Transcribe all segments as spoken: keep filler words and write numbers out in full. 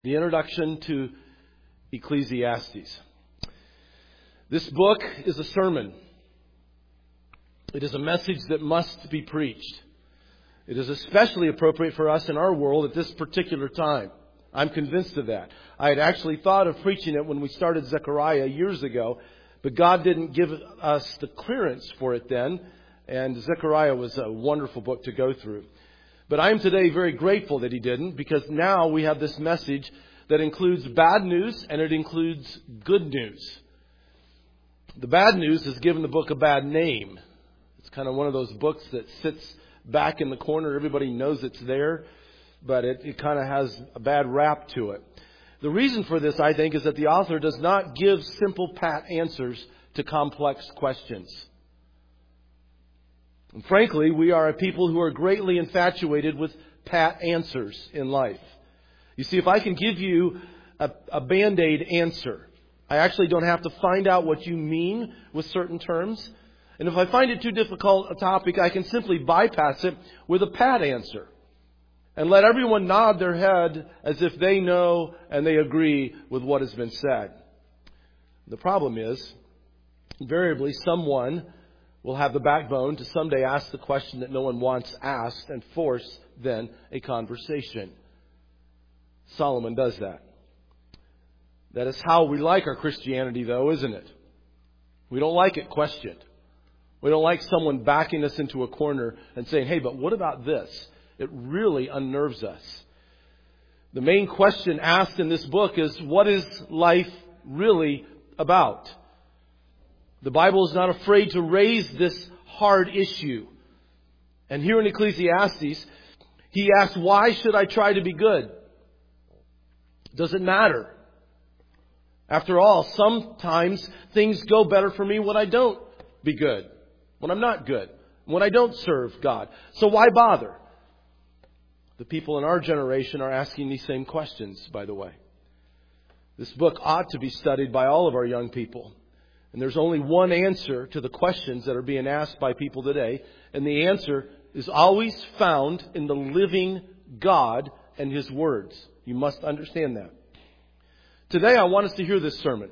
The introduction to Ecclesiastes. This book is a sermon. It is a message that must be preached. It is especially appropriate for us in our world at this particular time. I'm convinced of that. I had actually thought of preaching it when we started Zechariah years ago, but God didn't give us the clearance for it then, and Zechariah was a wonderful book to go through. But I am today very grateful that He didn't, because now we have this message that includes bad news and it includes good news. The bad news has given the book a bad name. It's kind of one of those books that sits back in the corner. Everybody knows it's there, but it, it kind of has a bad rap to it. The reason for this, I think, is that the author does not give simple, pat answers to complex questions. And frankly, we are a people who are greatly infatuated with pat answers in life. You see, if I can give you a, a Band-Aid answer, I actually don't have to find out what you mean with certain terms. And if I find it too difficult a topic, I can simply bypass it with a pat answer and let everyone nod their head as if they know and they agree with what has been said. The problem is, invariably, someone will have the backbone to someday ask the question that no one wants asked and force then a conversation. Solomon does that. That is how we like our Christianity, though, isn't it? We don't like it questioned. We don't like someone backing us into a corner and saying, hey, but what about this? It really unnerves us. The main question asked in this book is, what is life really about? The Bible is not afraid to raise this hard issue. And here in Ecclesiastes, he asks, why should I try to be good? Does it matter? After all, sometimes things go better for me when I don't be good, when I'm not good, when I don't serve God. So why bother? The people in our generation are asking these same questions, by the way. This book ought to be studied by all of our young people. And there's only one answer to the questions that are being asked by people today. And the answer is always found in the living God and His words. You must understand that. Today I want us to hear this sermon.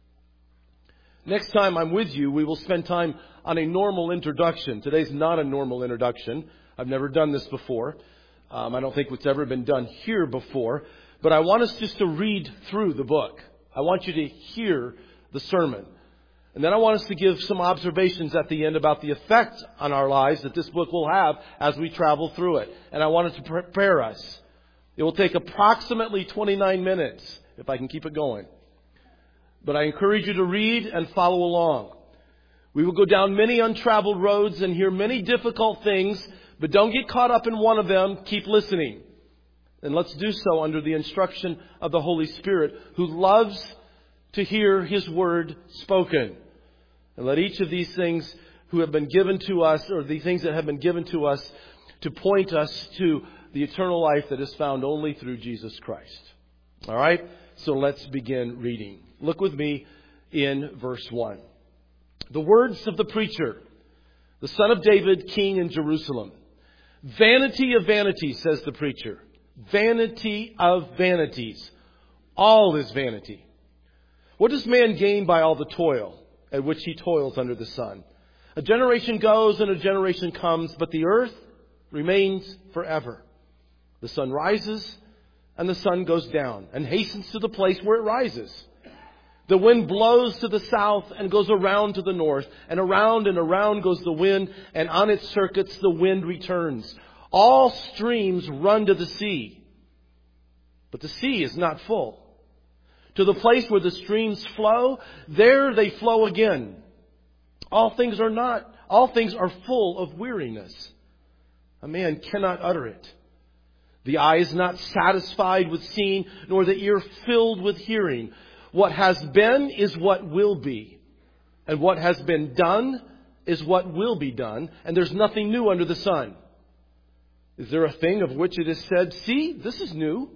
Next time I'm with you, we will spend time on a normal introduction. Today's not a normal introduction. I've never done this before. Um, I don't think it's ever been done here before. But I want us just to read through the book. I want you to hear the sermon. And then I want us to give some observations at the end about the effect on our lives that this book will have as we travel through it. And I want it to prepare us. It will take approximately twenty-nine minutes, if I can keep it going. But I encourage you to read and follow along. We will go down many untraveled roads and hear many difficult things, but don't get caught up in one of them. Keep listening. And let's do so under the instruction of the Holy Spirit, who loves to hear His word spoken. And let each of these things who have been given to us, or the things that have been given to us, to point us to the eternal life that is found only through Jesus Christ. All right? So let's begin reading. Look with me in verse one. The words of the preacher, the son of David, king in Jerusalem. Vanity of vanities, says the preacher. Vanity of vanities. All is vanity. What does man gain by all the toil at which he toils under the sun? A generation goes and a generation comes, but the earth remains forever. The sun rises and the sun goes down and hastens to the place where it rises. The wind blows to the south and goes around to the north, and around and around goes the wind, and on its circuits the wind returns. All streams run to the sea, but the sea is not full. To the place where the streams flow, there they flow again. All things are not, all things are full of weariness. A man cannot utter it. The eye is not satisfied with seeing, nor the ear filled with hearing. What has been is what will be. And what has been done is what will be done. And there's nothing new under the sun. Is there a thing of which it is said, see, this is new?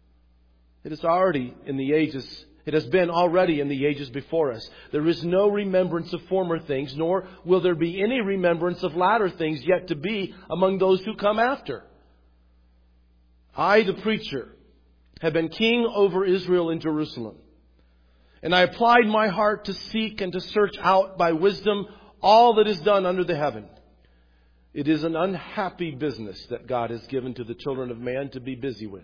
It is already in the ages, it has been already in the ages before us. There is no remembrance of former things, nor will there be any remembrance of latter things yet to be among those who come after. I, the preacher, have been king over Israel in Jerusalem. And I applied my heart to seek and to search out by wisdom all that is done under the heaven. It is an unhappy business that God has given to the children of man to be busy with.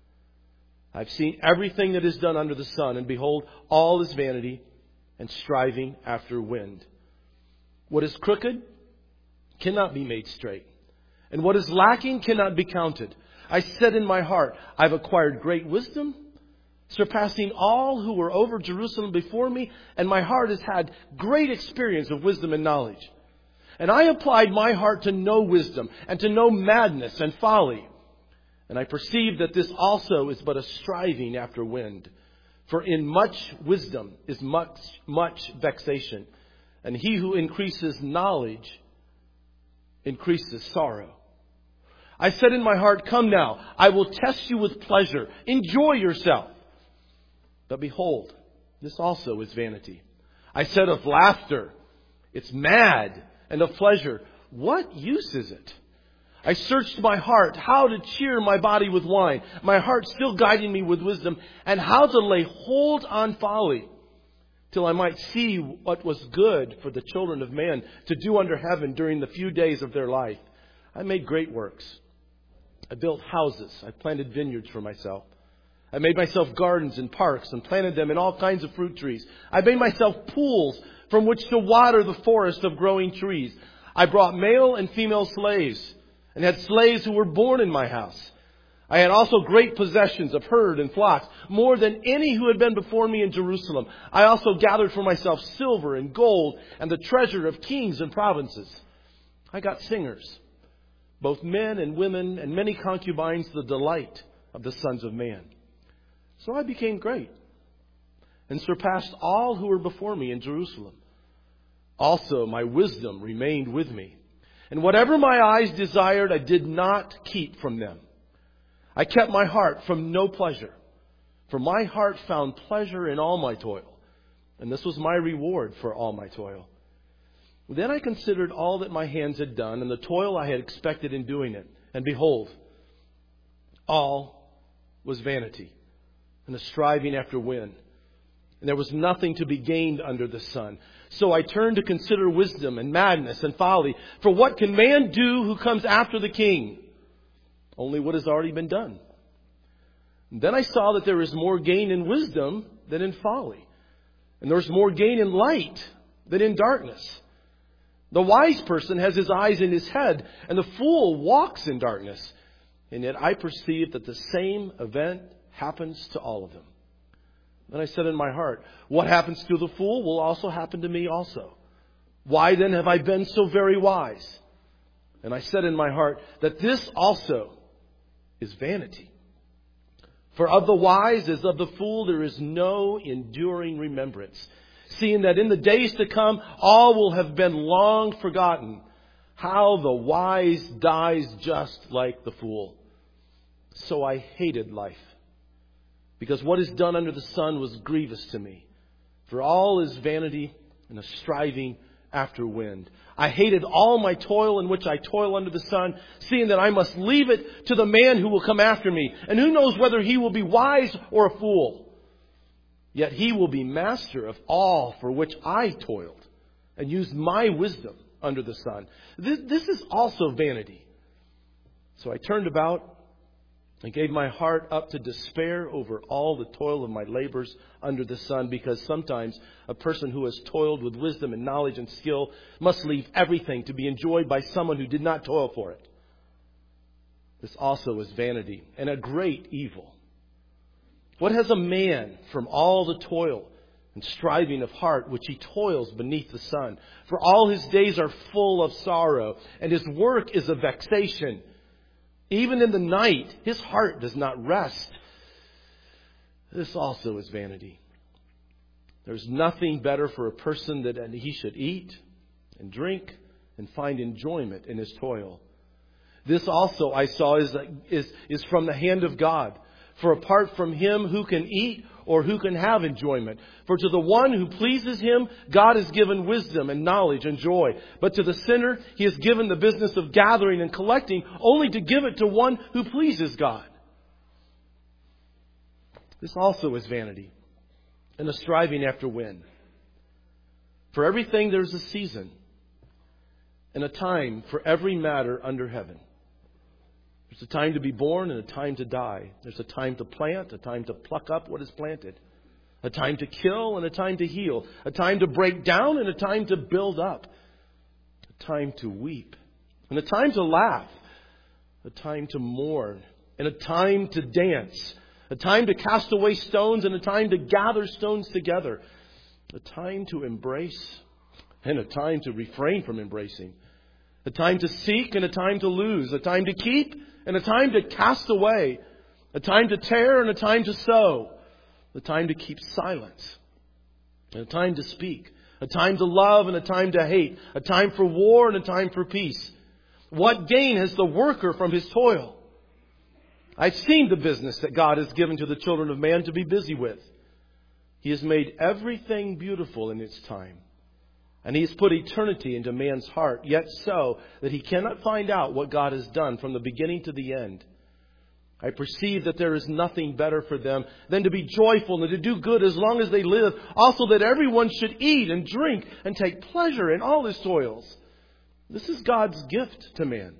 I've seen everything that is done under the sun, and behold, all is vanity and striving after wind. What is crooked cannot be made straight, and what is lacking cannot be counted. I said in my heart, I've acquired great wisdom, surpassing all who were over Jerusalem before me, and my heart has had great experience of wisdom and knowledge. And I applied my heart to know wisdom and to know madness and folly. And I perceived that this also is but a striving after wind. For in much wisdom is much, much vexation, and he who increases knowledge increases sorrow. I said in my heart, come now, I will test you with pleasure. Enjoy yourself. But behold, this also is vanity. I said of laughter, it's mad, and of pleasure, what use is it? I searched my heart, how to cheer my body with wine, my heart still guiding me with wisdom, and how to lay hold on folly, till I might see what was good for the children of man to do under heaven during the few days of their life. I made great works. I built houses. I planted vineyards for myself. I made myself gardens and parks and planted them in all kinds of fruit trees. I made myself pools from which to water the forest of growing trees. I brought male and female slaves and had slaves who were born in my house. I had also great possessions of herd and flocks, more than any who had been before me in Jerusalem. I also gathered for myself silver and gold and the treasure of kings and provinces. I got singers, both men and women, and many concubines, the delight of the sons of man. So I became great and surpassed all who were before me in Jerusalem. Also, my wisdom remained with me. And whatever my eyes desired, I did not keep from them. I kept my heart from no pleasure, for my heart found pleasure in all my toil. And this was my reward for all my toil. Then I considered all that my hands had done and the toil I had expected in doing it. And behold, all was vanity and a striving after wind. And there was nothing to be gained under the sun. So I turned to consider wisdom and madness and folly. For what can man do who comes after the king? Only what has already been done. And then I saw that there is more gain in wisdom than in folly. And there is more gain in light than in darkness. The wise person has his eyes in his head, and the fool walks in darkness. And yet I perceive that the same event happens to all of them. Then I said in my heart, what happens to the fool will also happen to me also. Why then have I been so very wise? And I said in my heart that this also is vanity. For of the wise as of the fool there is no enduring remembrance, seeing that in the days to come all will have been long forgotten. How the wise dies just like the fool. So I hated life, because what is done under the sun was grievous to me. For all is vanity and a striving after wind. I hated all my toil in which I toil under the sun, seeing that I must leave it to the man who will come after me. And who knows whether he will be wise or a fool. Yet he will be master of all for which I toiled and used my wisdom under the sun. This, this is also vanity. So I turned about and gave my heart up to despair over all the toil of my labors under the sun, because sometimes a person who has toiled with wisdom and knowledge and skill must leave everything to be enjoyed by someone who did not toil for it. This also is vanity and a great evil. What has a man from all the toil and striving of heart which he toils beneath the sun? For all his days are full of sorrow, and his work is a vexation. Even in the night, his heart does not rest. This also is vanity. There's nothing better for a person than he should eat and drink and find enjoyment in his toil. This also I saw is, is, is from the hand of God. For apart from him, who can eat or who can have enjoyment? For to the one who pleases him, God has given wisdom and knowledge and joy. But to the sinner, he has given the business of gathering and collecting, only to give it to one who pleases God. This also is vanity and a striving after wind. For everything there's a season and a time for every matter under heaven. There's a time to be born and a time to die. There's a time to plant, a time to pluck up what is planted. A time to kill and a time to heal. A time to break down and a time to build up. A time to weep and a time to laugh. A time to mourn and a time to dance. A time to cast away stones and a time to gather stones together. A time to embrace and a time to refrain from embracing. A time to seek and a time to lose. A time to keep and a time to cast away. A time to tear and a time to sow. A time to keep silence and a time to speak. A time to love and a time to hate. A time for war and a time for peace. What gain has the worker from his toil? I've seen the business that God has given to the children of man to be busy with. He has made everything beautiful in its time. And He has put eternity into man's heart, yet so that he cannot find out what God has done from the beginning to the end. I perceive that there is nothing better for them than to be joyful and to do good as long as they live. Also that everyone should eat and drink and take pleasure in all his toils. This is God's gift to man.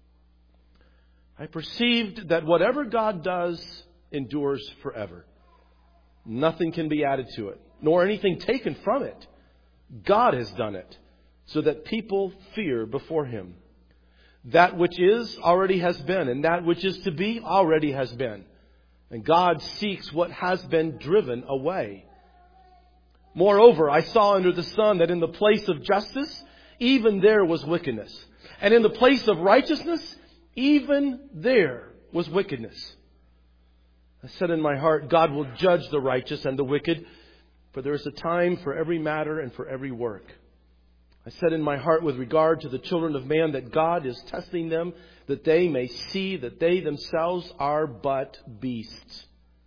I perceived that whatever God does endures forever. Nothing can be added to it, nor anything taken from it. God has done it, so that people fear before Him. That which is already has been, and that which is to be already has been. And God seeks what has been driven away. Moreover, I saw under the sun that in the place of justice, even there was wickedness. And in the place of righteousness, even there was wickedness. I said in my heart, God will judge the righteous and the wicked, for there is a time for every matter and for every work. I said in my heart with regard to the children of man that God is testing them, that they may see that they themselves are but beasts.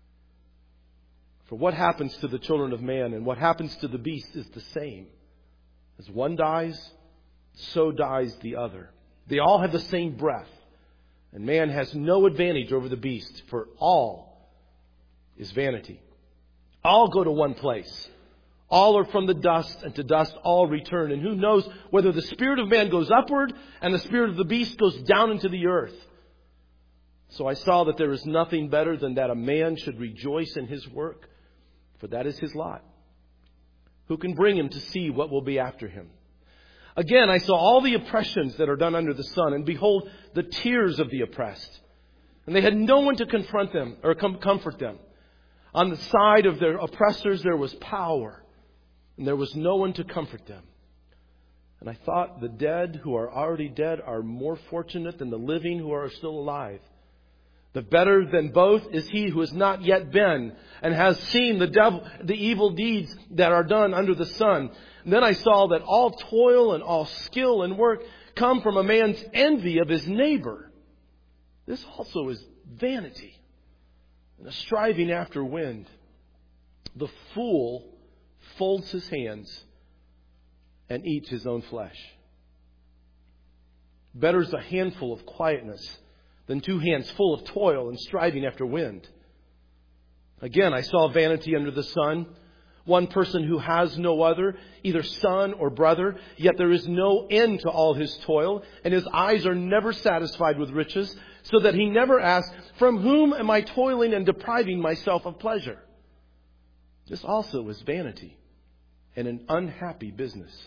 For what happens to the children of man and what happens to the beast is the same. As one dies, so dies the other. They all have the same breath. And man has no advantage over the beast, for all is vanity. All go to one place. All are from the dust, and to dust all return. And who knows whether the spirit of man goes upward and the spirit of the beast goes down into the earth. So I saw that there is nothing better than that a man should rejoice in his work, for that is his lot. Who can bring him to see what will be after him? Again, I saw all the oppressions that are done under the sun, and behold, the tears of the oppressed. And they had no one to confront them or com- comfort them. On the side of their oppressors there was power, and there was no one to comfort them. And I thought, the dead who are already dead are more fortunate than the living who are still alive. The better than both is he who has not yet been and has seen the devil, the evil deeds that are done under the sun. And then I saw that all toil and all skill and work come from a man's envy of his neighbor. This also is vanity and a striving after wind. The fool folds his hands and eats his own flesh. Better is a handful of quietness than two hands full of toil and striving after wind. Again, I saw vanity under the sun. One person who has no other, either son or brother, yet there is no end to all his toil, and his eyes are never satisfied with riches, so that he never asks, from whom am I toiling and depriving myself of pleasure? This also is vanity and an unhappy business.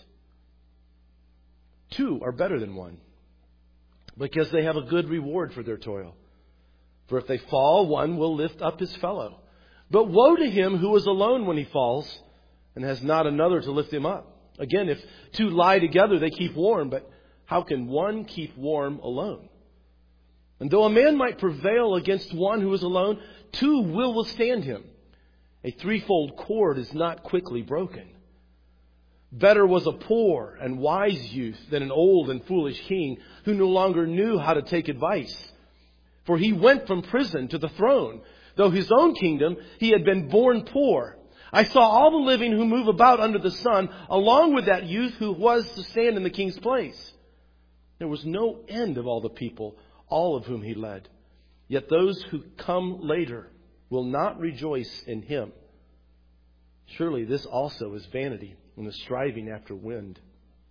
Two are better than one, because they have a good reward for their toil. For if they fall, one will lift up his fellow. But woe to him who is alone when he falls and has not another to lift him up. Again, if two lie together, they keep warm. But how can one keep warm alone? And though a man might prevail against one who is alone, two will withstand him. A threefold cord is not quickly broken. Better was a poor and wise youth than an old and foolish king who no longer knew how to take advice. For he went from prison to the throne. Though his own kingdom, he had been born poor. I saw all the living who move about under the sun, along with that youth who was to stand in the king's place. There was no end of all the people, all of whom he led. Yet those who come later will not rejoice in him. Surely this also is vanity and the striving after wind.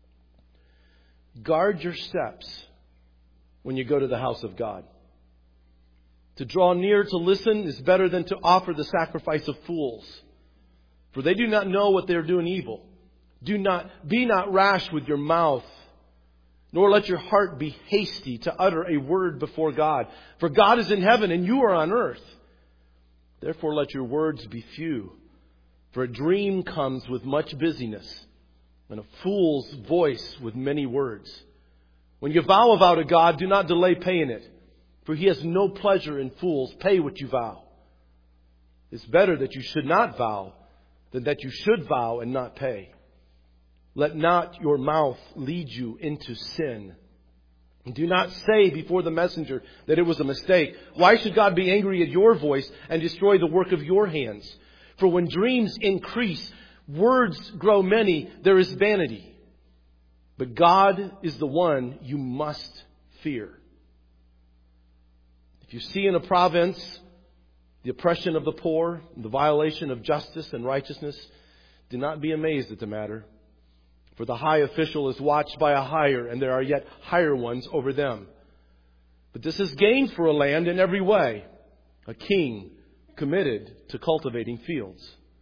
Guard your steps when you go to the house of God. To draw near to listen is better than to offer the sacrifice of fools. For they do not know what they are doing evil. Do not, be not rash with your mouth, nor let your heart be hasty to utter a word before God. For God is in heaven and you are on earth. Therefore let your words be few. For a dream comes with much busyness, and a fool's voice with many words. When you vow a vow to God, do not delay paying it, for he has no pleasure in fools. Pay what you vow. It's better that you should not vow than that you should vow and not pay. Let not your mouth lead you into sin. Do not say before the messenger that it was a mistake. Why should God be angry at your voice and destroy the work of your hands? For when dreams increase, words grow many, there is vanity. But God is the one you must fear. If you see in a province the oppression of the poor, the violation of justice and righteousness, do not be amazed at the matter. For the high official is watched by a higher, and there are yet higher ones over them. But this is gain for a land in every way, a king committed to cultivating fields.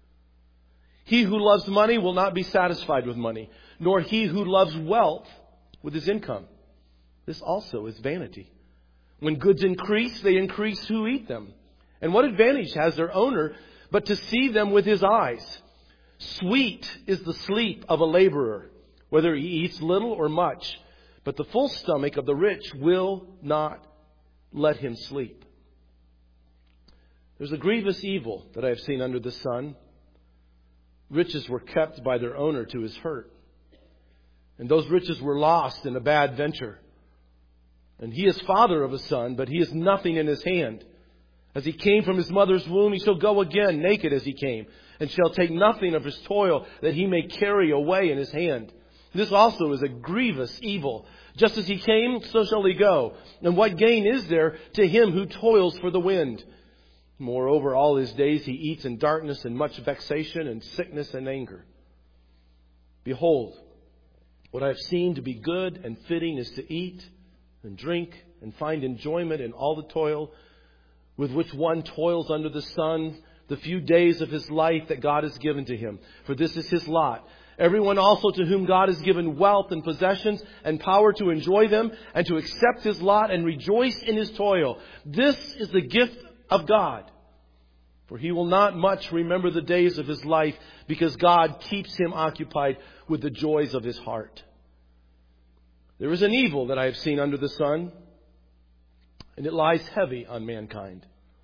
He who loves money will not be satisfied with money, nor he who loves wealth with his income. This also is vanity. When goods increase, they increase who eat them. And what advantage has their owner but to see them with his eyes? Sweet is the sleep of a laborer, whether he eats little or much, but the full stomach of the rich will not let him sleep. There's a grievous evil that I have seen under the sun. Riches were kept by their owner to his hurt, and those riches were lost in a bad venture. And he is father of a son, but he has nothing in his hand. As he came from his mother's womb, he shall go again naked as he came, and shall take nothing of his toil that he may carry away in his hand. This also is a grievous evil. Just as he came, so shall he go. And what gain is there to him who toils for the wind? Moreover, all his days he eats in darkness and much vexation and sickness and anger. Behold, what I have seen to be good and fitting is to eat and drink and find enjoyment in all the toil with which one toils under the sun, the few days of his life that God has given to him. For this is his lot. Everyone also to whom God has given wealth and possessions and power to enjoy them and to accept his lot and rejoice in his toil. This is the gift of God. For he will not much remember the days of his life, because God keeps him occupied with the joys of his heart. There is an evil that I have seen under the sun, and it lies heavy on mankind.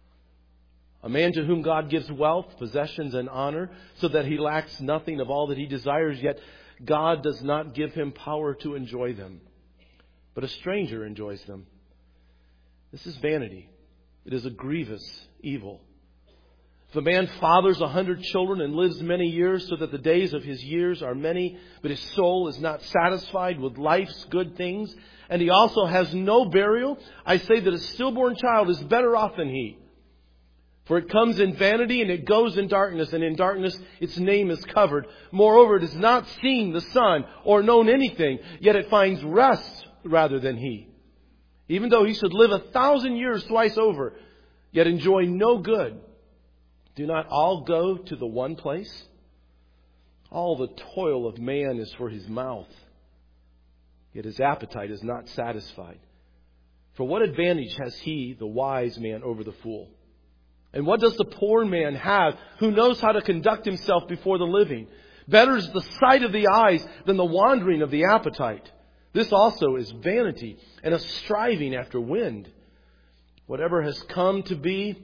A man to whom God gives wealth, possessions, and honor, so that he lacks nothing of all that he desires, yet God does not give him power to enjoy them, but a stranger enjoys them. This is vanity. It is a grievous evil. If a man fathers a hundred children and lives many years, so that the days of his years are many, but his soul is not satisfied with life's good things, and he also has no burial, I say that a stillborn child is better off than he. For it comes in vanity and it goes in darkness, and in darkness its name is covered. Moreover, it has not seen the sun or known anything, yet it finds rest rather than he. Even though he should live a thousand years twice over, yet enjoy no good. Do not all go to the one place? All the toil of man is for his mouth, yet his appetite is not satisfied. For what advantage has he, the wise man, over the fool? And what does the poor man have who knows how to conduct himself before the living? Better is the sight of the eyes than the wandering of the appetite. This also is vanity and a striving after wind. Whatever has come to be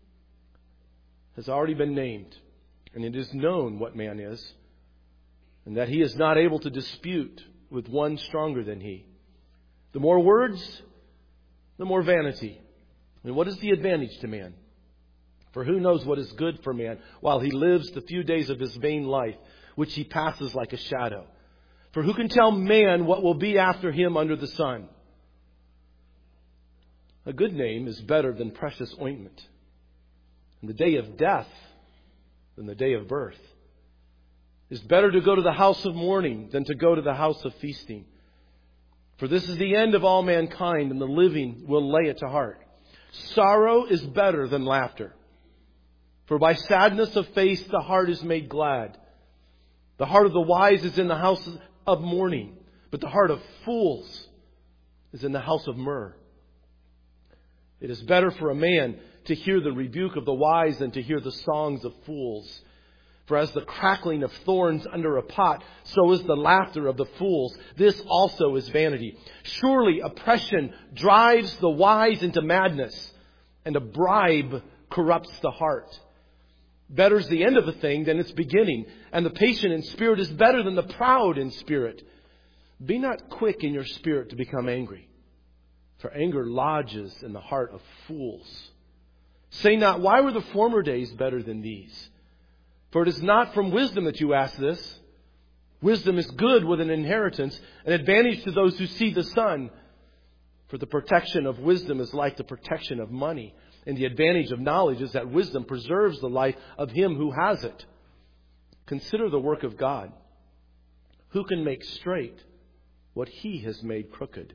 has already been named, and it is known what man is, and that he is not able to dispute with one stronger than he. The more words, the more vanity. And what is the advantage to man? For who knows what is good for man while he lives the few days of his vain life, which he passes like a shadow? For who can tell man what will be after him under the sun? A good name is better than precious ointment, And the day of death than the day of birth. It's better to go to the house of mourning than to go to the house of feasting. For this is the end of all mankind, and the living will lay it to heart. Sorrow is better than laughter. For by sadness of face the heart is made glad. The heart of the wise is in the house of mourning, but the heart of fools is in the house of myrrh. It is better for a man to hear the rebuke of the wise than to hear the songs of fools. For as the crackling of thorns under a pot, so is the laughter of the fools. This also is vanity. Surely oppression drives the wise into madness, and a bribe corrupts the heart. Better is the end of a thing than its beginning, and the patient in spirit is better than the proud in spirit. Be not quick in your spirit to become angry, for anger lodges in the heart of fools. Say not, why were the former days better than these? For it is not from wisdom that you ask this. Wisdom is good with an inheritance, an advantage to those who see the sun. For the protection of wisdom is like the protection of money. And the advantage of knowledge is that wisdom preserves the life of him who has it. Consider the work of God. Who can make straight what he has made crooked?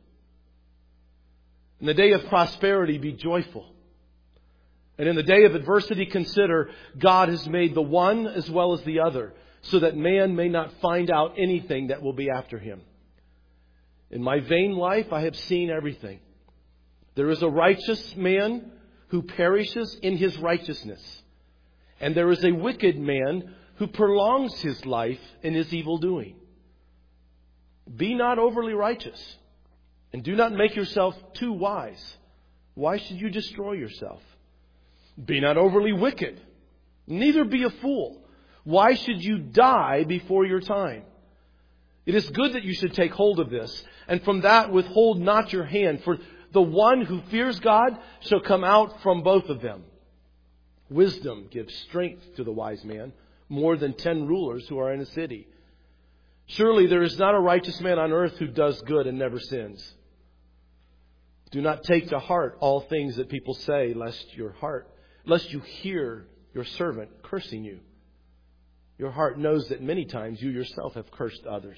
In the day of prosperity, be joyful. And in the day of adversity, consider God has made the one as well as the other, so that man may not find out anything that will be after him. In my vain life, I have seen everything. There is a righteous man who perishes in his righteousness, and there is a wicked man who prolongs his life in his evil doing. Be not overly righteous, and do not make yourself too wise. Why should you destroy yourself? Be not overly wicked, neither be a fool. Why should you die before your time? It is good that you should take hold of this, and from that withhold not your hand, for the one who fears God shall come out from both of them. Wisdom gives strength to the wise man, more than ten rulers who are in a city. Surely there is not a righteous man on earth who does good and never sins. Do not take to heart all things that people say, lest your heart, lest you hear your servant cursing you. Your heart knows that many times you yourself have cursed others.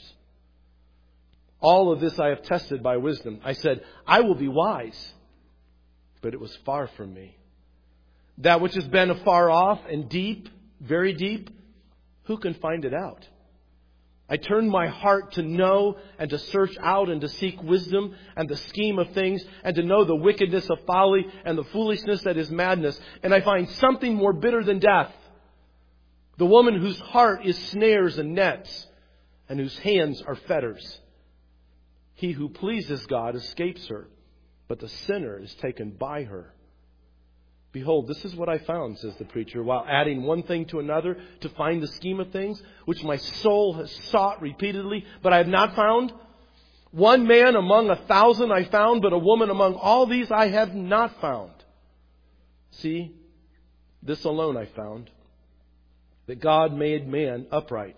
All of this I have tested by wisdom. I said, I will be wise, but it was far from me. That which has been afar off and deep, very deep, who can find it out? I turned my heart to know and to search out and to seek wisdom and the scheme of things and to know the wickedness of folly and the foolishness that is madness. And I find something more bitter than death. The woman whose heart is snares and nets and whose hands are fetters. He who pleases God escapes her, but the sinner is taken by her. Behold, this is what I found, says the preacher, while adding one thing to another to find the scheme of things, which my soul has sought repeatedly, but I have not found. One man among a thousand I found, but a woman among all these I have not found. See, this alone I found, that God made man upright,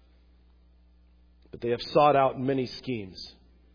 but they have sought out many schemes.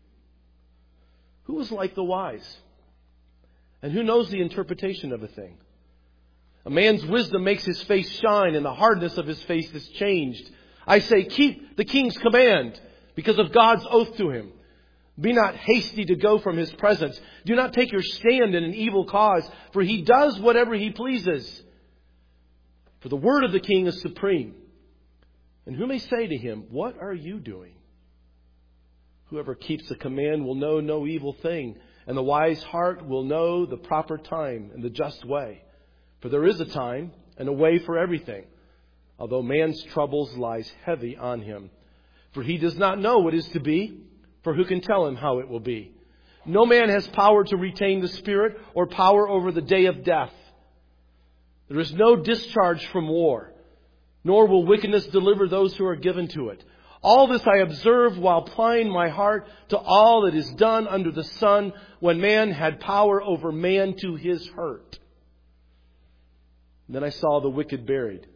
Who is like the wise? And who knows the interpretation of a thing? A man's wisdom makes his face shine, and the hardness of his face is changed. I say, keep the king's command because of God's oath to him. Be not hasty to go from his presence. Do not take your stand in an evil cause, for he does whatever he pleases. For the word of the king is supreme. And who may say to him, what are you doing? Whoever keeps the command will know no evil thing, and the wise heart will know the proper time and the just way. For there is a time and a way for everything, although man's troubles lies heavy on him. For he does not know what is to be, for who can tell him how it will be? No man has power to retain the spirit or power over the day of death. There is no discharge from war, nor will wickedness deliver those who are given to it. All this I observed while applying my heart to all that is done under the sun, when man had power over man to his hurt. And then I saw the wicked buried.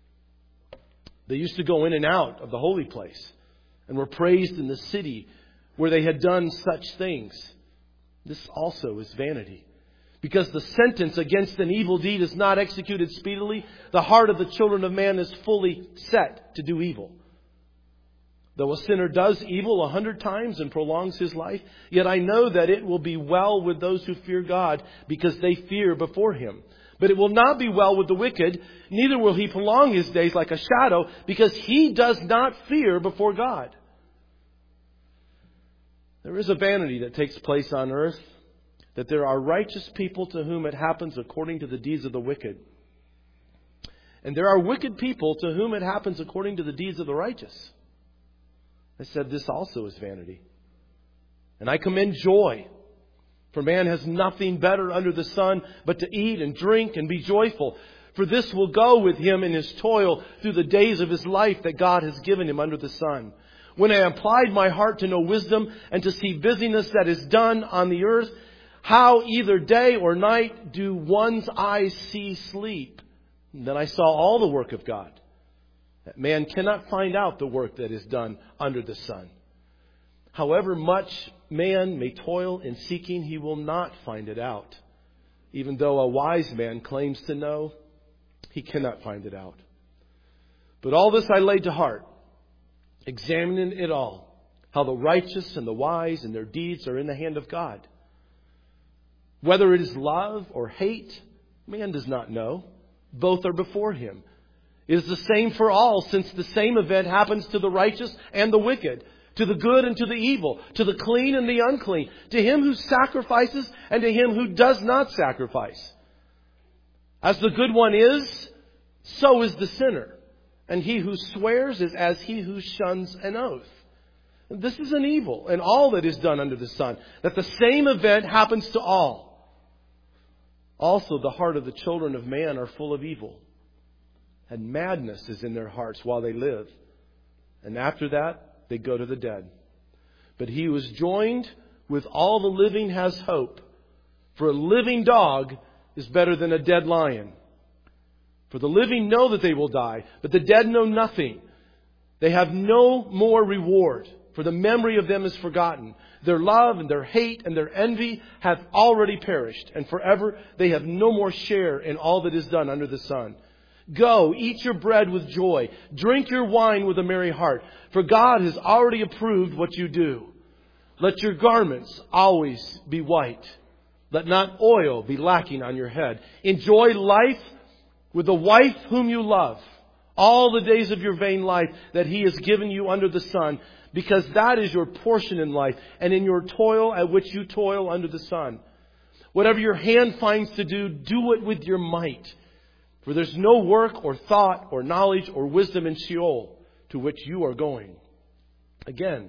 They used to go in and out of the holy place and were praised in the city where they had done such things. This also is vanity. Because the sentence against an evil deed is not executed speedily, the heart of the children of man is fully set to do evil. Though a sinner does evil a hundred times and prolongs his life, yet I know that it will be well with those who fear God, because they fear before Him. But it will not be well with the wicked, neither will he prolong his days like a shadow, because he does not fear before God. There is a vanity that takes place on earth, that there are righteous people to whom it happens according to the deeds of the wicked. And there are wicked people to whom it happens according to the deeds of the righteous. I said this also is vanity. And I commend joy. For man has nothing better under the sun but to eat and drink and be joyful. For this will go with him in his toil through the days of his life that God has given him under the sun. When I applied my heart to know wisdom and to see busyness that is done on the earth, how either day or night do one's eyes see sleep? And then I saw all the work of God, that man cannot find out the work that is done under the sun. However much man may toil in seeking, he will not find it out. Even though a wise man claims to know, he cannot find it out. But all this I laid to heart, examining it all, how the righteous and the wise and their deeds are in the hand of God. Whether it is love or hate, man does not know. Both are before Him. It is the same for all, since the same event happens to the righteous and the wicked, to the good and to the evil, to the clean and the unclean, to him who sacrifices and to him who does not sacrifice. As the good one is, so is the sinner. And he who swears is as he who shuns an oath. This is an evil in all that is done under the sun, that the same event happens to all. Also, the heart of the children of man are full of evil, and madness is in their hearts while they live. And after that, they go to the dead. But he who is joined with all the living has hope. For a living dog is better than a dead lion. For the living know that they will die, but the dead know nothing. They have no more reward, for the memory of them is forgotten. Their love and their hate and their envy have already perished, and forever they have no more share in all that is done under the sun. Go, eat your bread with joy. Drink your wine with a merry heart. For God has already approved what you do. Let your garments always be white. Let not oil be lacking on your head. Enjoy life with the wife whom you love, all the days of your vain life that He has given you under the sun, because that is your portion in life, and in your toil at which you toil under the sun. Whatever your hand finds to do, do it with your might. For there's no work or thought or knowledge or wisdom in Sheol, to which you are going. Again,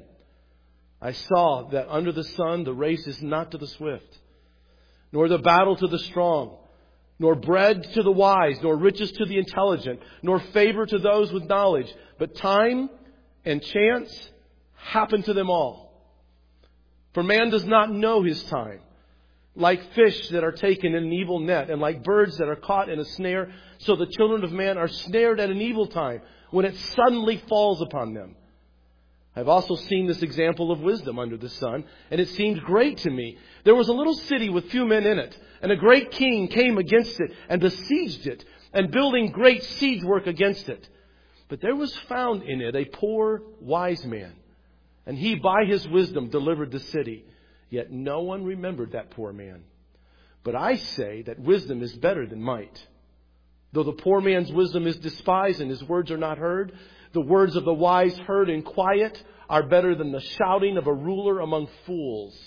I saw that under the sun the race is not to the swift, nor the battle to the strong, nor bread to the wise, nor riches to the intelligent, nor favor to those with knowledge. But time and chance happen to them all. For man does not know his time. Like fish that are taken in an evil net, and like birds that are caught in a snare, so the children of man are snared at an evil time, when it suddenly falls upon them. I've also seen this example of wisdom under the sun, and it seemed great to me. There was a little city with few men in it, and a great king came against it and besieged it, and building great siege work against it. But there was found in it a poor wise man, and he by his wisdom delivered the city. Yet no one remembered that poor man. But I say that wisdom is better than might. Though the poor man's wisdom is despised and his words are not heard, the words of the wise heard in quiet are better than the shouting of a ruler among fools.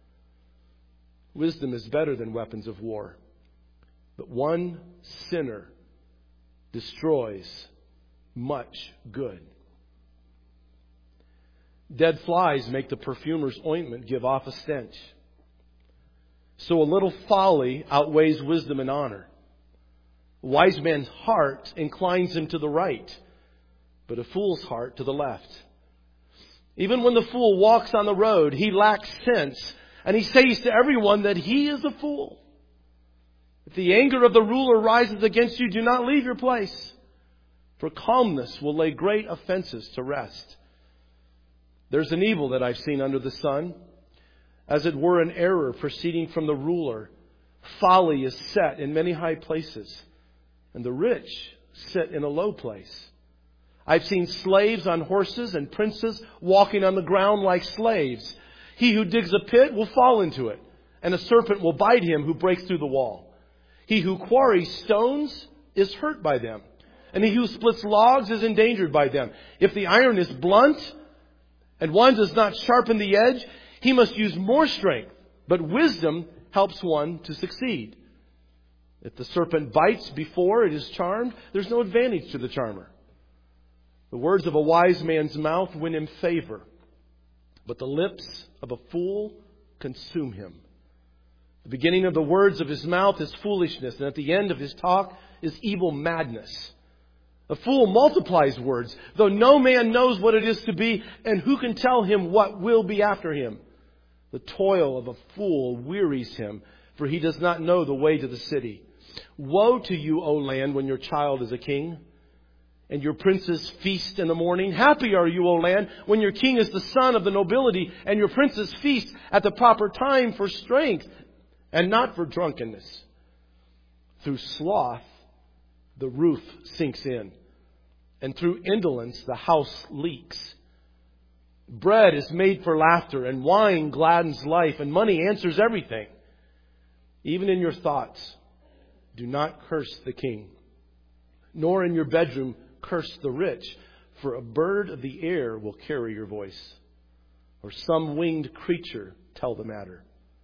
Wisdom is better than weapons of war. But one sinner destroys much good. Dead flies make the perfumer's ointment give off a stench. So a little folly outweighs wisdom and honor. A wise man's heart inclines him to the right, but a fool's heart to the left. Even when the fool walks on the road, he lacks sense, and he says to everyone that he is a fool. If the anger of the ruler rises against you, do not leave your place, for calmness will lay great offenses to rest. There's an evil that I've seen under the sun, as it were an error proceeding from the ruler, Folly is set in many high places, and the rich sit in a low place. I've seen slaves on horses and princes walking on the ground like slaves. He who digs a pit will fall into it, and a serpent will bite him who breaks through the wall. He who quarries stones is hurt by them, and he who splits logs is endangered by them. If the iron is blunt, and one does not sharpen the edge, he must use more strength. But wisdom helps one to succeed. If the serpent bites before it is charmed, there's no advantage to the charmer. The words of a wise man's mouth win him favor, but the lips of a fool consume him. The beginning of the words of his mouth is foolishness, and at the end of his talk is evil madness. A fool multiplies words, though no man knows what it is to be, and who can tell him what will be after him? The toil of a fool wearies him, for he does not know the way to the city. Woe to you, O land, when your child is a king, and your princes feast in the morning. Happy are you, O land, when your king is the son of the nobility, and your princes feast at the proper time for strength, and not for drunkenness. Through sloth, the roof sinks in, and through indolence, the house leaks. Bread is made for laughter, and wine gladdens life, and money answers everything. Even in your thoughts, do not curse the king, nor in your bedroom curse the rich, for a bird of the air will carry your voice, or some winged creature tell the matter.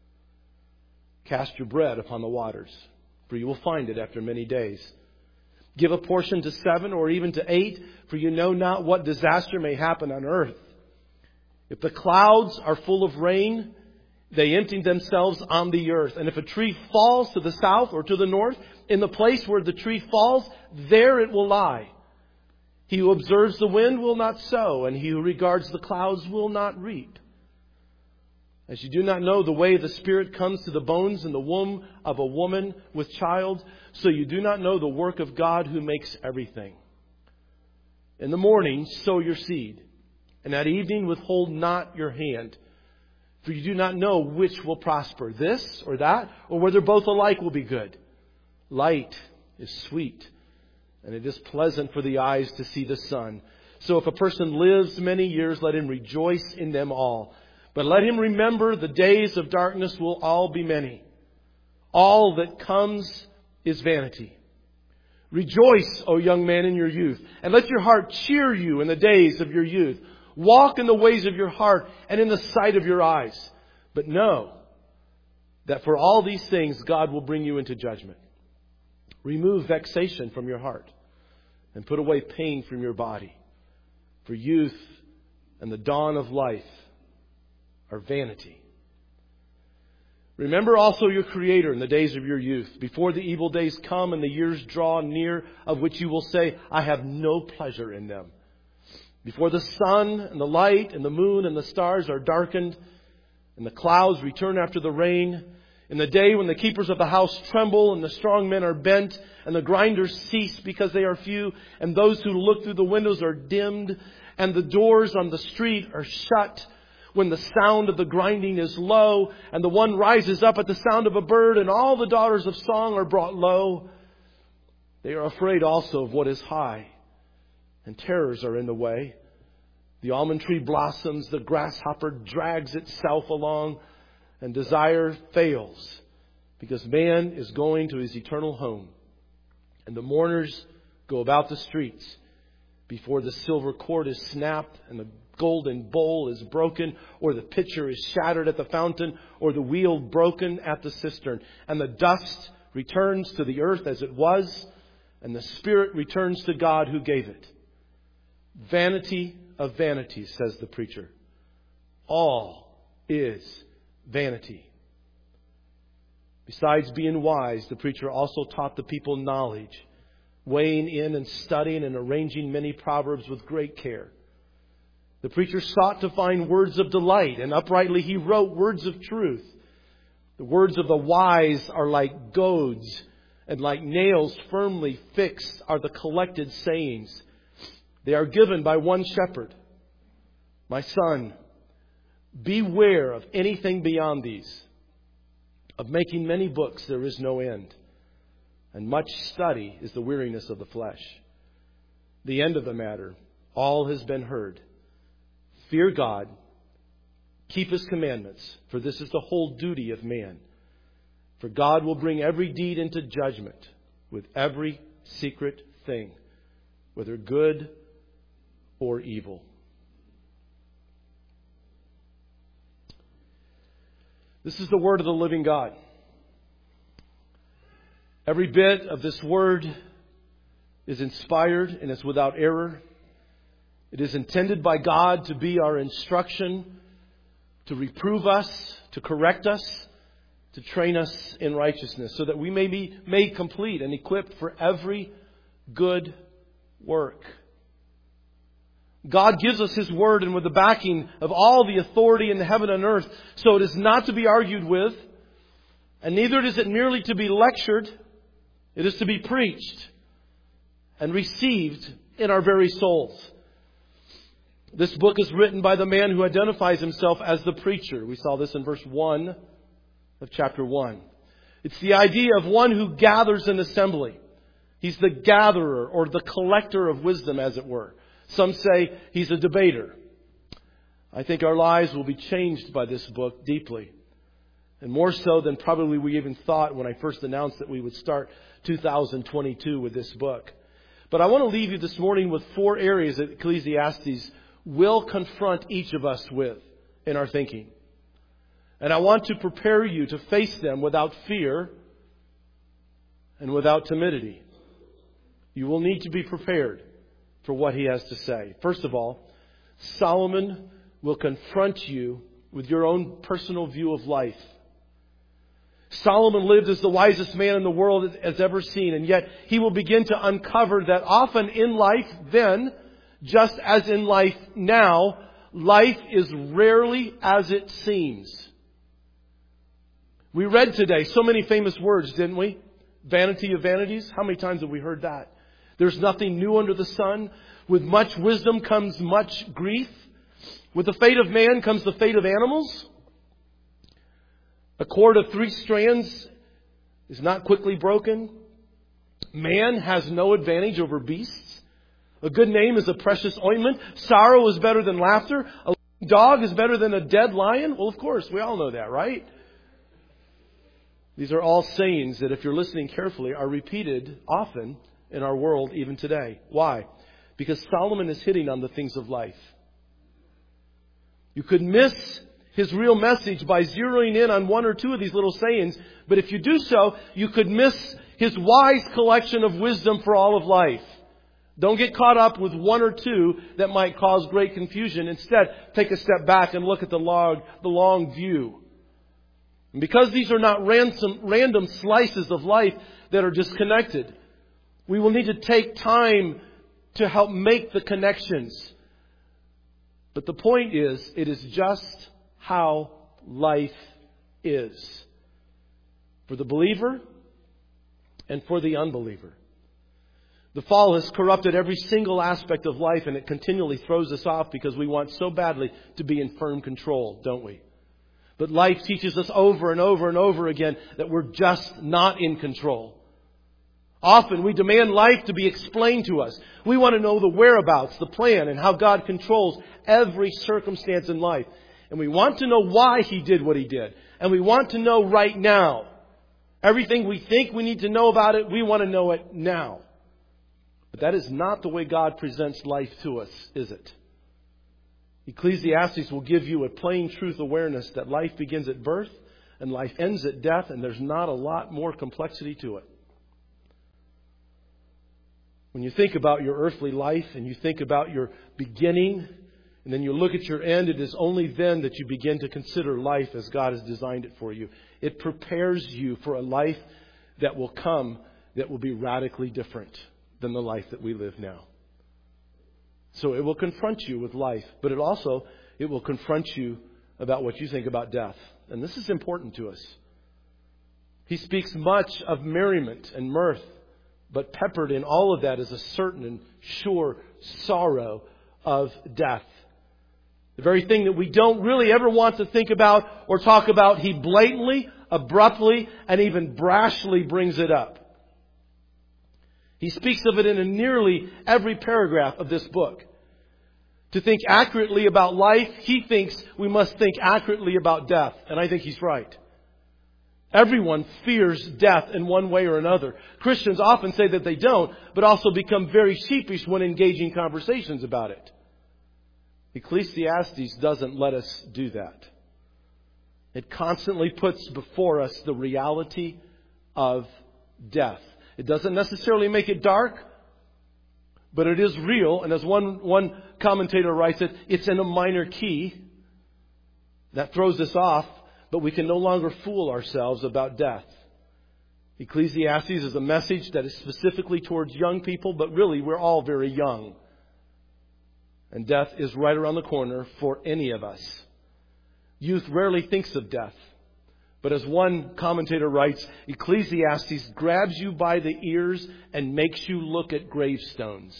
Cast your bread upon the waters, for you will find it after many days. Give a portion to seven or even to eight, for you know not what disaster may happen on earth. If the clouds are full of rain, they empty themselves on the earth. And if a tree falls to the south or to the north, in the place where the tree falls, there it will lie. He who observes the wind will not sow, and he who regards the clouds will not reap. As you do not know the way the Spirit comes to the bones in the womb of a woman with child, so you do not know the work of God who makes everything. In the morning sow your seed, and at evening withhold not your hand. For you do not know which will prosper, this or that, or whether both alike will be good. Light is sweet, and it is pleasant for the eyes to see the sun. So if a person lives many years, let him rejoice in them all. But let him remember the days of darkness will all be many. All that comes is vanity. Rejoice, O young man, in your youth, and let your heart cheer you in the days of your youth. Walk in the ways of your heart and in the sight of your eyes. But know that for all these things God will bring you into judgment. Remove vexation from your heart and put away pain from your body. For youth and the dawn of life are vanity. Remember also your Creator in the days of your youth, before the evil days come and the years draw near, of which you will say, I have no pleasure in them. Before the sun and the light and the moon and the stars are darkened, and the clouds return after the rain, in the day when the keepers of the house tremble and the strong men are bent, and the grinders cease because they are few, and those who look through the windows are dimmed, and the doors on the street are shut, when the sound of the grinding is low, and the one rises up at the sound of a bird, and all the daughters of song are brought low. They are afraid also of what is high, and terrors are in the way. The almond tree blossoms, the grasshopper drags itself along, and desire fails, because man is going to his eternal home. And the mourners go about the streets before the silver cord is snapped, and the golden bowl is broken, or the pitcher is shattered at the fountain, or the wheel broken at the cistern. And the dust returns to the earth as it was, and the spirit returns to God who gave it. Vanity of vanities, says the preacher. All is vanity. Besides being wise, the preacher also taught the people knowledge, weighing in and studying and arranging many proverbs with great care. The preacher sought to find words of delight, and uprightly he wrote words of truth. The words of the wise are like goads, and like nails firmly fixed are the collected sayings. They are given by one shepherd. My son, beware of anything beyond these. Of making many books there is no end, and much study is the weariness of the flesh. The end of the matter, all has been heard. Fear God, keep His commandments, for this is the whole duty of man. For God will bring every deed into judgment with every secret thing, whether good or evil. This is the word of the living God. Every bit of this word is inspired and is without error. It is intended by God to be our instruction, to reprove us, to correct us, to train us in righteousness, so that we may be made complete and equipped for every good work. God gives us His word, and with the backing of all the authority in heaven and earth, so it is not to be argued with, and neither is it merely to be lectured. It is to be preached and received in our very souls. This book is written by the man who identifies himself as the preacher. We saw this in verse one of chapter one. It's the idea of one who gathers an assembly. He's the gatherer or the collector of wisdom, as it were. Some say he's a debater. I think our lives will be changed by this book deeply. And more so than probably we even thought when I first announced that we would start two thousand twenty-two with this book. But I want to leave you this morning with four areas that Ecclesiastes will confront each of us with in our thinking. And I want to prepare you to face them without fear and without timidity. You will need to be prepared for what he has to say. First of all, Solomon will confront you with your own personal view of life. Solomon lived as the wisest man in the world has ever seen, and yet he will begin to uncover that often in life then, just as in life now, life is rarely as it seems. We read today so many famous words, didn't we? Vanity of vanities. How many times have we heard that? There's nothing new under the sun. With much wisdom comes much grief. With the fate of man comes the fate of animals. A cord of three strands is not quickly broken. Man has no advantage over beasts. A good name is a precious ointment. Sorrow is better than laughter. A dog is better than a dead lion. Well, of course, we all know that, right? These are all sayings that, if you're listening carefully, are repeated often in our world even today. Why? Because Solomon is hitting on the things of life. You could miss his real message by zeroing in on one or two of these little sayings, but if you do so, you could miss his wise collection of wisdom for all of life. Don't get caught up with one or two that might cause great confusion. Instead, take a step back and look at the long, the long view. And because these are not ransom, random slices of life that are disconnected, we will need to take time to help make the connections. But the point is, it is just how life is. For the believer and for the unbeliever. The fall has corrupted every single aspect of life, and it continually throws us off because we want so badly to be in firm control, don't we? But life teaches us over and over and over again that we're just not in control. Often we demand life to be explained to us. We want to know the whereabouts, the plan, and how God controls every circumstance in life. And we want to know why He did what He did. And we want to know right now. Everything we think we need to know about it, we want to know it now. But that is not the way God presents life to us, is it? Ecclesiastes will give you a plain truth awareness that life begins at birth and life ends at death, and there's not a lot more complexity to it. When you think about your earthly life and you think about your beginning and then you look at your end, it is only then that you begin to consider life as God has designed it for you. It prepares you for a life that will come that will be radically different than the life that we live now. So it will confront you with life, but it also, it will confront you about what you think about death. And this is important to us. He speaks much of merriment and mirth, but peppered in all of that is a certain and sure sorrow of death. The very thing that we don't really ever want to think about or talk about, He blatantly, abruptly, and even brashly brings it up. He speaks of it in nearly every paragraph of this book. To think accurately about life, He thinks we must think accurately about death. And I think He's right. Everyone fears death in one way or another. Christians often say that they don't, but also become very sheepish when engaging conversations about it. Ecclesiastes doesn't let us do that. It constantly puts before us the reality of death. It doesn't necessarily make it dark, but it is real. And as one, one commentator writes it, it's in a minor key. That throws us off, but we can no longer fool ourselves about death. Ecclesiastes is a message that is specifically towards young people, but really we're all very young. And death is right around the corner for any of us. Youth rarely thinks of death. But as one commentator writes, Ecclesiastes grabs you by the ears and makes you look at gravestones.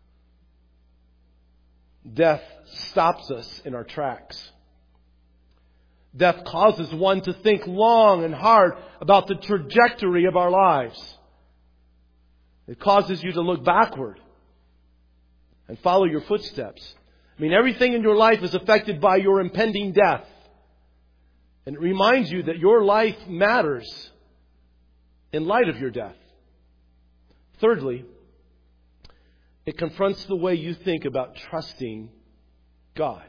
Death stops us in our tracks. Death causes one to think long and hard about the trajectory of our lives. It causes you to look backward and follow your footsteps. I mean, everything in your life is affected by your impending death. And it reminds you that your life matters in light of your death. Thirdly, it confronts the way you think about trusting God.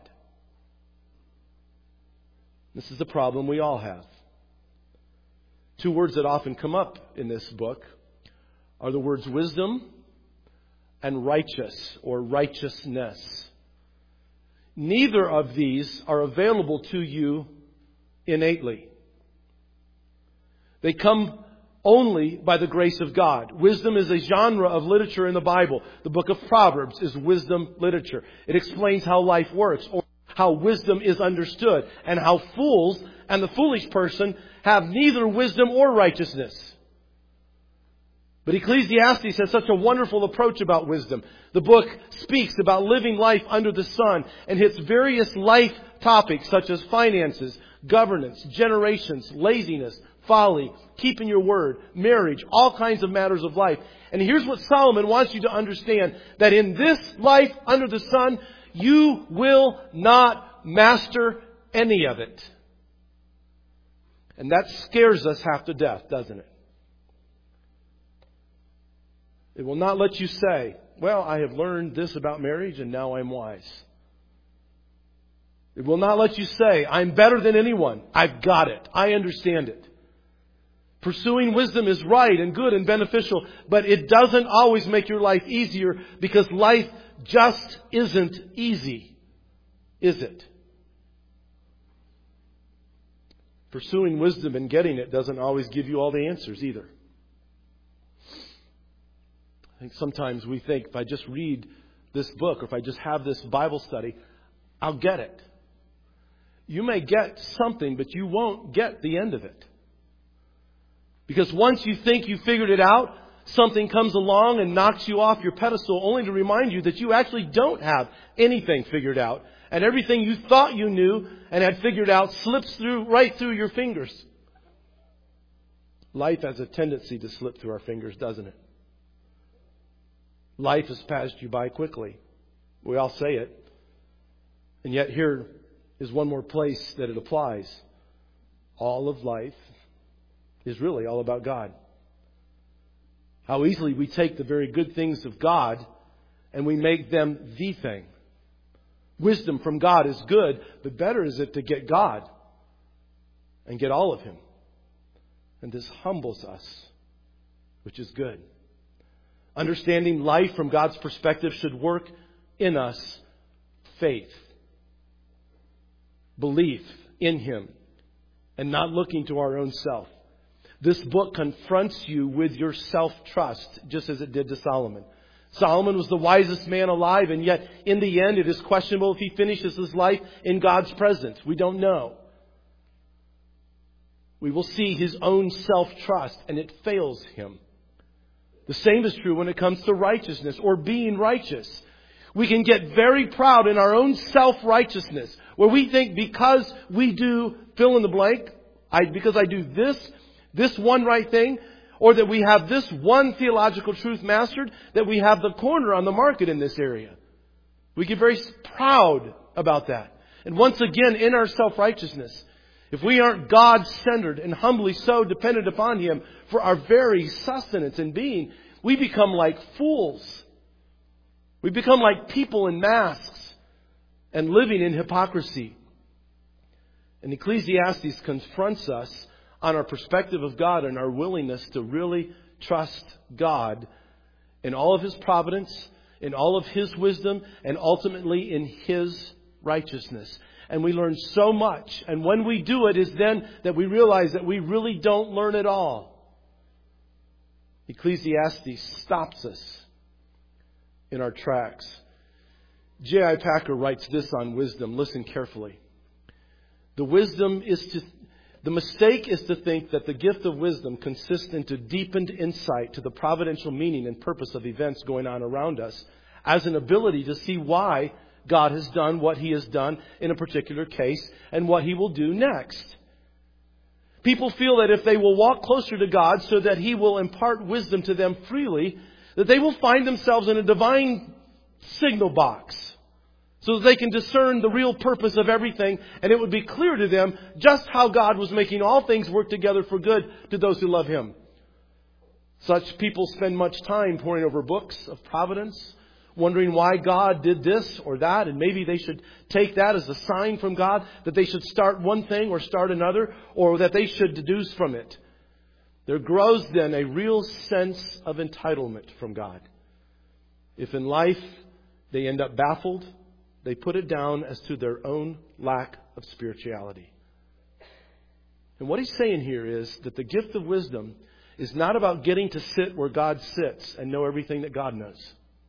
This is a problem we all have. Two words that often come up in this book are the words wisdom and righteous or righteousness. Neither of these are available to you innately. They come only by the grace of God. Wisdom is a genre of literature in the Bible. The book of Proverbs is wisdom literature. It explains how life works, or how wisdom is understood, and how fools and the foolish person have neither wisdom or righteousness. But Ecclesiastes has such a wonderful approach about wisdom. The book speaks about living life under the sun and hits various life topics such as finances, governance, generations, laziness, folly, keeping your word, marriage, all kinds of matters of life. And here's what Solomon wants you to understand, that in this life under the sun, you will not master any of it. And that scares us half to death, doesn't it? It will not let you say, well, I have learned this about marriage and now I'm wise. It will not let you say, I'm better than anyone. I've got it. I understand it. Pursuing wisdom is right and good and beneficial, but it doesn't always make your life easier, because life just isn't easy, is it? Pursuing wisdom and getting it doesn't always give you all the answers either. I think sometimes we think, if I just read this book or if I just have this Bible study, I'll get it. You may get something, but you won't get the end of it. Because once you think you figured it out, something comes along and knocks you off your pedestal, only to remind you that you actually don't have anything figured out. And everything you thought you knew and had figured out slips through right through your fingers. Life has a tendency to slip through our fingers, doesn't it? Life has passed you by quickly. We all say it. And yet here is one more place that it applies. All of life is really all about God. How easily we take the very good things of God and we make them the thing. Wisdom from God is good, but better is it to get God and get all of Him. And this humbles us, which is good. Understanding life from God's perspective should work in us faith, belief in Him, and not looking to our own self. This book confronts you with your self-trust, just as it did to Solomon. Solomon was the wisest man alive, and yet in the end it is questionable if he finishes his life in God's presence. We don't know. We will see his own self-trust, and it fails him. The same is true when it comes to righteousness or being righteous. We can get very proud in our own self-righteousness, where we think because we do fill in the blank, I, because I do this, this one right thing, or that we have this one theological truth mastered, that we have the corner on the market in this area. We get very proud about that. And once again, in our self-righteousness, if we aren't God-centered and humbly so dependent upon Him for our very sustenance and being, we become like fools. We become like people in masks and living in hypocrisy. And Ecclesiastes confronts us on our perspective of God and our willingness to really trust God in all of His providence, in all of His wisdom, and ultimately in His righteousness. And we learn so much. And when we do it is then that we realize that we really don't learn at all. Ecclesiastes stops us in our tracks. J I Packer writes this on wisdom. Listen carefully. The wisdom is to, the mistake is to think that the gift of wisdom consists into deepened insight to the providential meaning and purpose of events going on around us as an ability to see why God has done what He has done in a particular case and what He will do next. People feel that if they will walk closer to God so that He will impart wisdom to them freely, that they will find themselves in a divine signal box so that they can discern the real purpose of everything, and it would be clear to them just how God was making all things work together for good to those who love Him. Such people spend much time poring over books of providence, wondering why God did this or that, and maybe they should take that as a sign from God that they should start one thing or start another, or that they should deduce from it. There grows then a real sense of entitlement from God. If in life they end up baffled, they put it down as to their own lack of spirituality. And what he's saying here is that the gift of wisdom is not about getting to sit where God sits and know everything that God knows.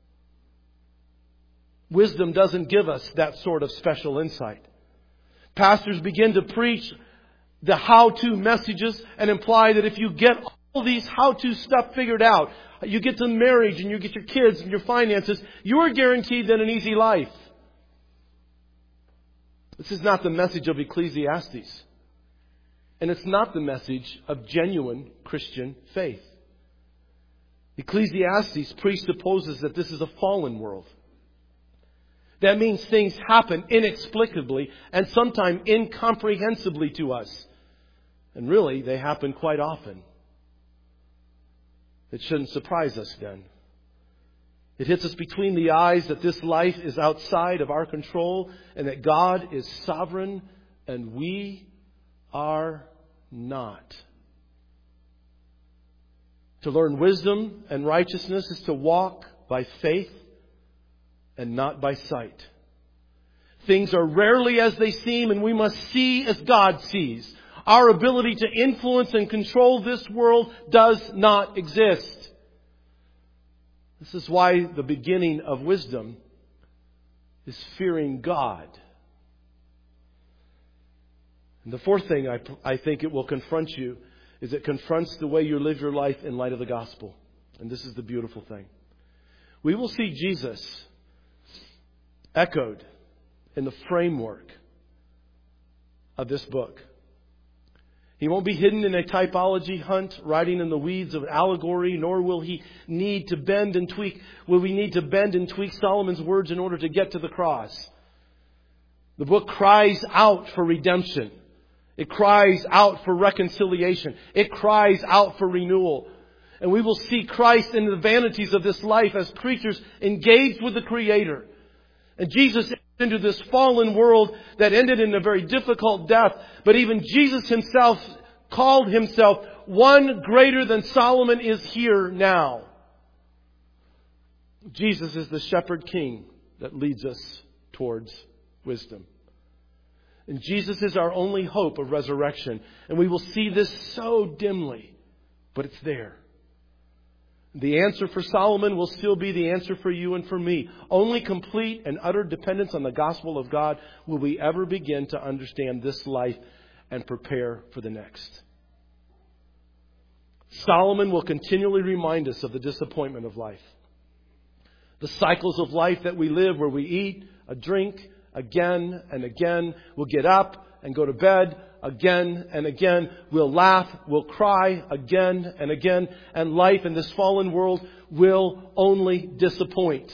Wisdom doesn't give us that sort of special insight. Pastors begin to preach the how-to messages and imply that if you get all these how-to stuff figured out, you get to marriage and you get your kids and your finances, you are guaranteed then an easy life. This is not the message of Ecclesiastes. And it's not the message of genuine Christian faith. Ecclesiastes presupposes that this is a fallen world. That means things happen inexplicably and sometimes incomprehensibly to us. And really, they happen quite often. It shouldn't surprise us then. It hits us between the eyes that this life is outside of our control and that God is sovereign and we are not. To learn wisdom and righteousness is to walk by faith and not by sight. Things are rarely as they seem, and we must see as God sees. Our ability to influence and control this world does not exist. This is why the beginning of wisdom is fearing God. And the fourth thing I, I think it will confront you is it confronts the way you live your life in light of the gospel. And this is the beautiful thing. We will see Jesus echoed in the framework of this book. He won't be hidden in a typology hunt, riding in the weeds of allegory, nor will he need to bend and tweak. Will we need to bend and tweak Solomon's words in order to get to the cross? The book cries out for redemption. It cries out for reconciliation. It cries out for renewal. And we will see Christ in the vanities of this life as creatures engaged with the Creator. And Jesus entered into this fallen world that ended in a very difficult death. But even Jesus Himself called Himself one greater than Solomon is here now. Jesus is the shepherd king that leads us towards wisdom. And Jesus is our only hope of resurrection. And we will see this so dimly, but it's there. The answer for Solomon will still be the answer for you and for me. Only complete and utter dependence on the gospel of God will we ever begin to understand this life and prepare for the next. Solomon will continually remind us of the disappointment of life. The cycles of life that we live, where we eat, a drink, again and again. We'll get up and go to bed again and again. We'll laugh, we'll cry again and again. And life in this fallen world will only disappoint.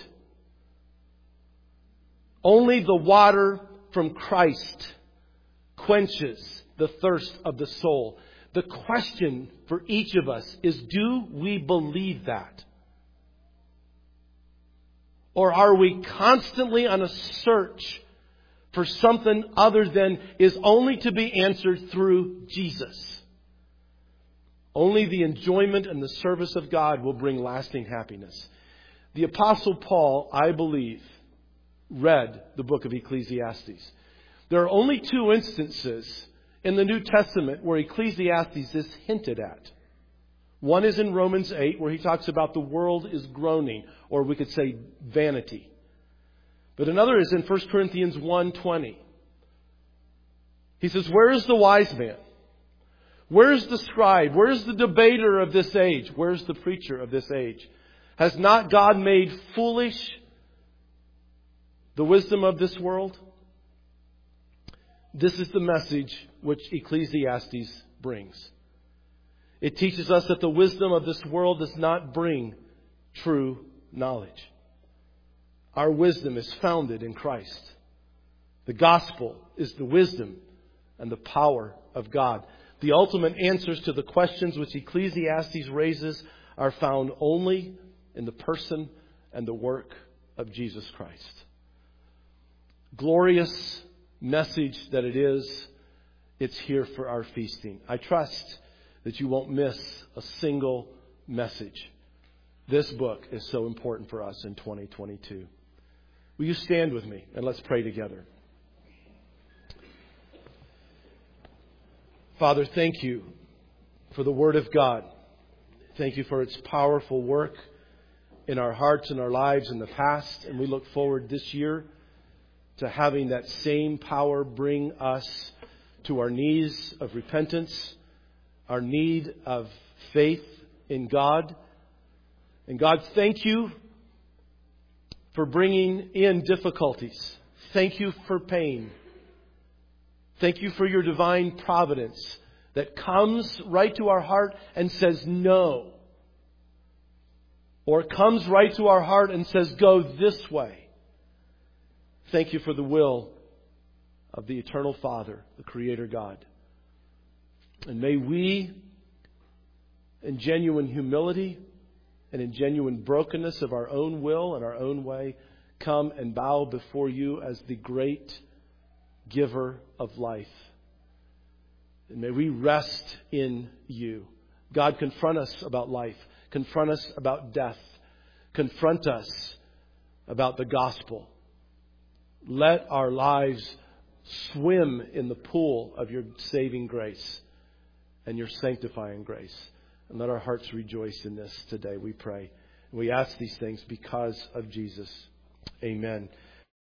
Only the water from Christ quenches the thirst of the soul. The question for each of us is, do we believe that? Or are we constantly on a search for something other than is only to be answered through Jesus? Only the enjoyment and the service of God will bring lasting happiness. The Apostle Paul, I believe, read the book of Ecclesiastes. There are only two instances in the New Testament where Ecclesiastes is hinted at. One is in Romans eight, where he talks about the world is groaning, or we could say vanity. But another is in First Corinthians one twenty. He says, where is the wise man? Where is the scribe? Where is the debater of this age? Where is the preacher of this age? Has not God made foolish the wisdom of this world? This is the message which Ecclesiastes brings. It teaches us that the wisdom of this world does not bring true knowledge. Our wisdom is founded in Christ. The gospel is the wisdom and the power of God. The ultimate answers to the questions which Ecclesiastes raises are found only in the person and the work of Jesus Christ. Glorious message that it is, it's here for our feasting. I trust that you won't miss a single message. This book is so important for us in twenty twenty-two. Will you stand with me and let's pray together? Father, thank you for the Word of God. Thank you for its powerful work in our hearts and our lives in the past. And we look forward this year to having that same power bring us to our knees of repentance, our need of faith in God. And God, thank you for bringing in difficulties. Thank you for pain. Thank you for your divine providence that comes right to our heart and says no. Or it comes right to our heart and says, go this way. Thank you for the will of the eternal Father, the Creator God. And may we, in genuine humility and in genuine brokenness of our own will and our own way, come and bow before you as the great giver of life. And may we rest in you. God, confront us about life. Confront us about death. Confront us about the gospel. Let our lives swim in the pool of your saving grace and your sanctifying grace. And let our hearts rejoice in this today, we pray. And we ask these things because of Jesus. Amen.